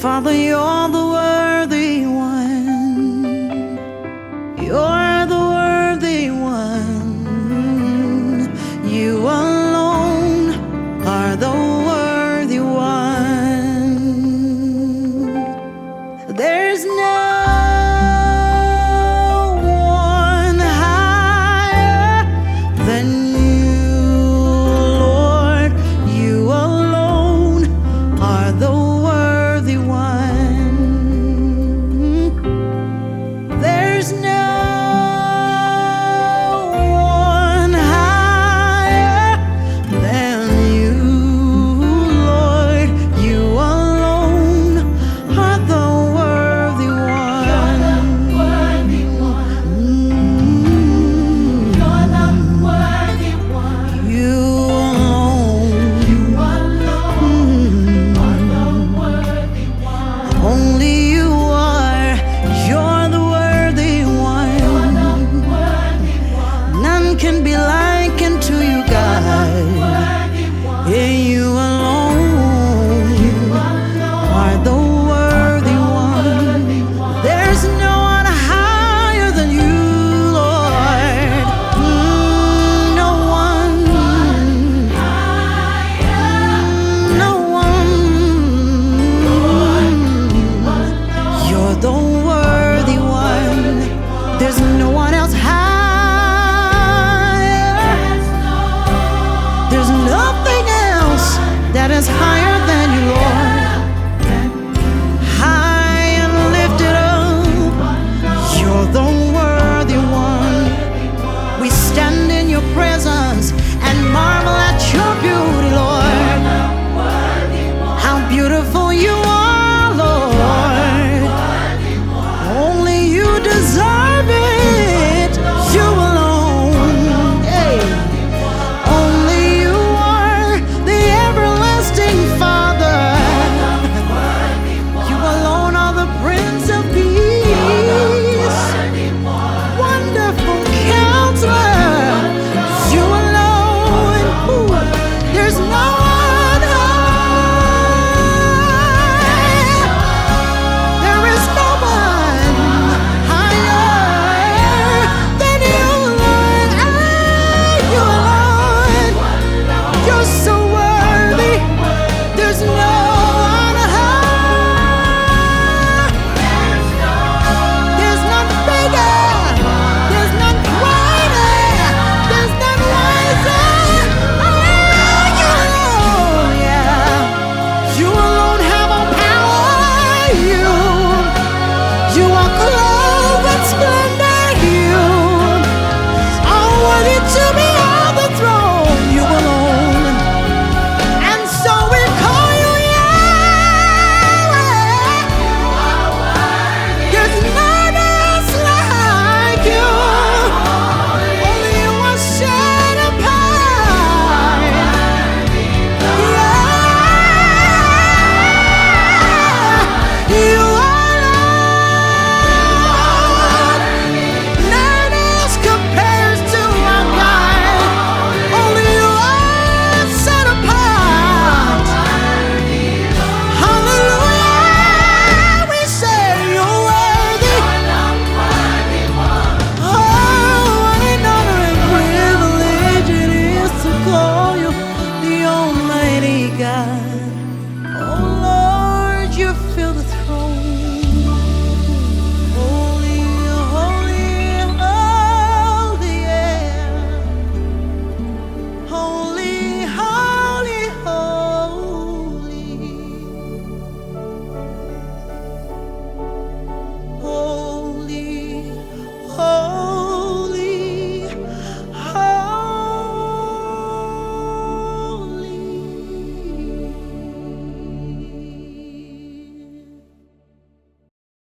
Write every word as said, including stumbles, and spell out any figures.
Father, you're the worthy one. You're the worthy one. You alone are the worthy one. There's no one higher than you, Lord. You alone are the worthy one. There's no one higher than you, Lord. You alone are the worthy one. Mm. You're the worthy one. You alone. You alone are the worthy one. Only you are. You're the worthy one. You're the worthy one. None can be likened to you, God. Worthy one. Yeah, you alone are the worthy one. There's no one higher than you, Lord. Mm, no one. No one. You're the worthy one. There's no one else higher. There's nothing else that is higher than you, Lord. High and lifted up, you're the worthy one. We stand in your presence and marvel at your beauty, Lord. How beautiful you are, Lord. Only you deserve it. You alone. Hey. Only you are the everlasting Father. You alone are the Prince of Peace. Wonderful Counselor. You alone. Ooh, there's no one higher. There is no one higher than you, Lord. Ah, you alone. You're so worthy. There's no one higher. There's none bigger. There's none greater. There's none wiser. Ah, you alone, yeah. You alone have all power. You, you are clothed with splendor. You are worthy to be on the throne. You alone. And so we call you Yahweh. There's none else like you. Only you are set apart. Yeah. You alone. None else compares to our God. Only you are set apart. Hallelujah. We say you're worthy. Oh, what an honor and privilege it is to call you the Almighty God.